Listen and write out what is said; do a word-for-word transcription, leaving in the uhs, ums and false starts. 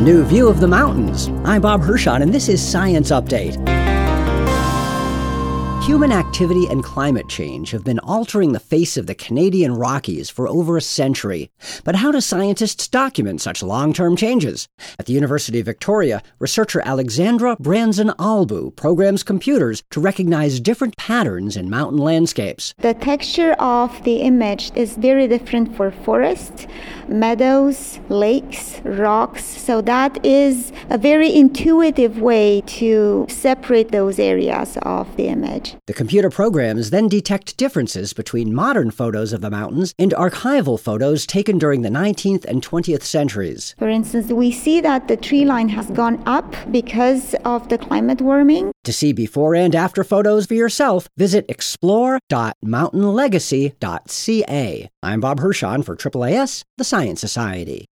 new view of the mountains. I'm Bob Hirschon, and this is Science Update. Human activity and climate change have been altering the face of the Canadian Rockies for over a century. But how do scientists document such long-term changes? At the University of Victoria, researcher Alexandra Branson-Albu programs computers to recognize different patterns in mountain landscapes. The texture of the image is very different for forests, meadows, lakes, rocks. So that is a very intuitive way to separate those areas of the image. The computer programs then detect differences between modern photos of the mountains and archival photos taken during the nineteenth and twentieth centuries. For instance, we see that the tree line has gone up because of the climate warming. To see before and after photos for yourself, visit explore dot mountain legacy dot c a. I'm Bob Hirschon for A A A S, the Science Society.